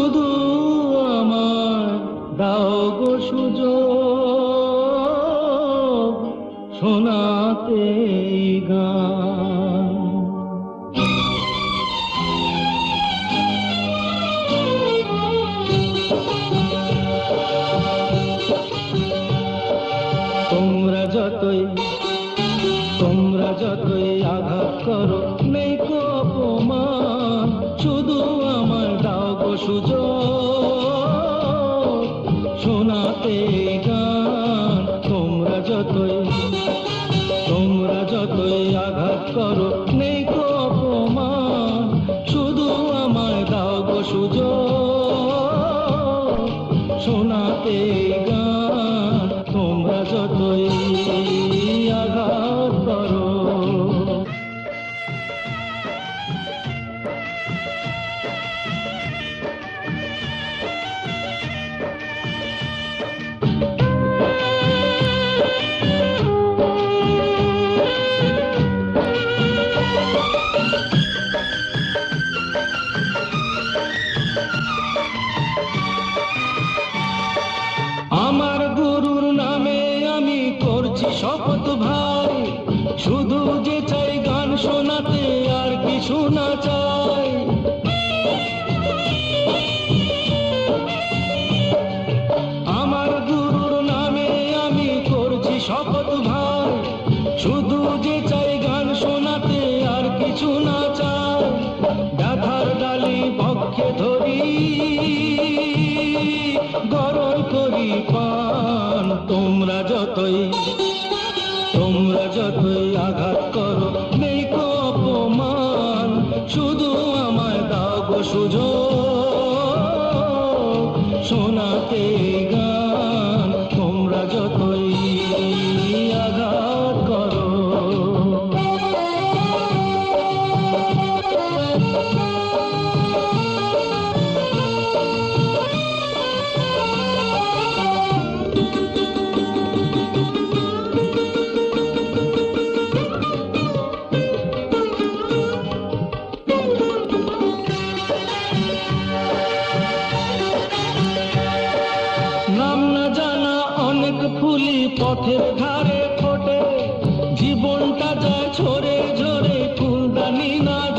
শুধু আমার দাও গো সুযোগ শোনাতে এই গান। তোমরা যতই আঘাত করো নেই কো অপমান, শুধু আমার দাও গো সুযোগ শোনাতে এই গান। তোমরা যতই আঘাত করো নেই কো অপমান, শুধু আমায় দাও গো সুযোগ শোনাতে এই গান। তোমরা যতই আঘাত করো। আমার গুরুর নামে আমি করছি শপথ ভাই, শুধু যে চাই গান শোনাতে আর কিছু না চাই। আমার গুরুর নামে আমি করছি শপথ ভাই, শুধু যে চাই গান শোনাতে আর কিছু না চাই। ব্যথার ডালি পক্ষে ধরি গরম করি পান। তোমরা যতই আঘাত করো নেই কো অপমান, শুধু আমায় দাও গো সুযোগ শোনাতে গান। তোমরা যতই আঘাত করো। নাম না জানা অনেক ফুলি পথের ধারে ফোটে, জীবনটা যায় ঝরে ঝরে ফুলদানি না